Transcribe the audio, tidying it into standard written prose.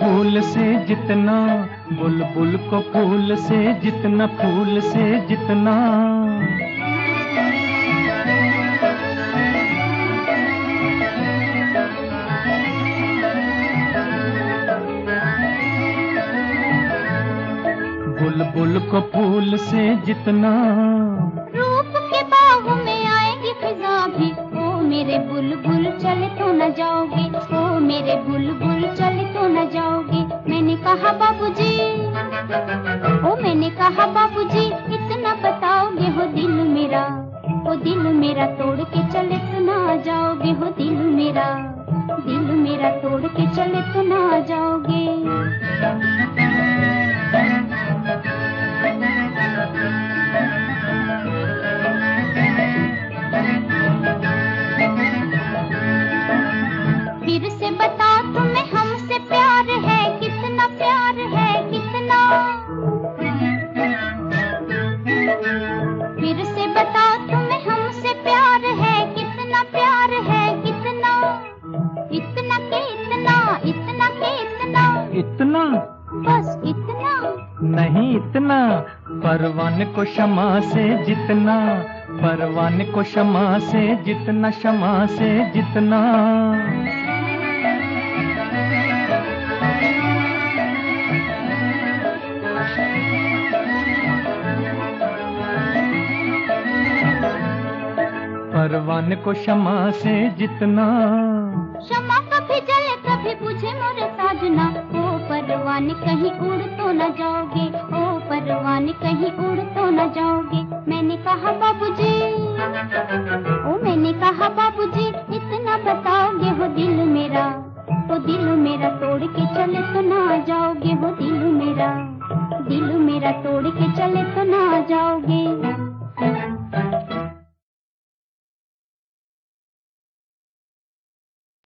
फूल से जितना, बुलबुल को फूल से जितना, फूल से जितना। बुलबुल को फूल से जितना। रूप के बाग में आएगी फिजा भी, ओ मेरे बुलबुल चले तो न जाओगे, ओ मेरे बुलबुल चले तो न जाओगे। मैंने कहा बाबूजी, ओ मैंने कहा बाबूजी, इतना बताओगे हो दिल मेरा, ओ दिल मेरा तोड़ के चले तो ना जाओगे, हो दिल मेरा तोड़ के चले तो ना जाओगे। फिर से बता तुम्हें हमसे प्यार है कितना, प्यार है कितना। फिर से बता तुम्हें हमसे प्यार है कितना, प्यार है कितना। इतना के इतना, इतना के इतना। इतना? बस इतना? नहीं इतना। परवाने को शमा से जितना, परवाने को शमा से जितना, शमा से जितना। परवाने को शमा से जितना। शमा कभी जले कभी बुझे मोरे साजना, ओ परवाने कहीं उड़ तो न जाओगे, ओ परवाने कहीं उड़ तो न जाओगे। मैंने कहा बाबूजी, ओ मैंने कहा बाबूजी, इतना बताओगे हो दिल मेरा, ओ दिल मेरा तोड़ के चले तो ना जाओगे, हो दिल मेरा तोड़ के चले तो ना जाओगे।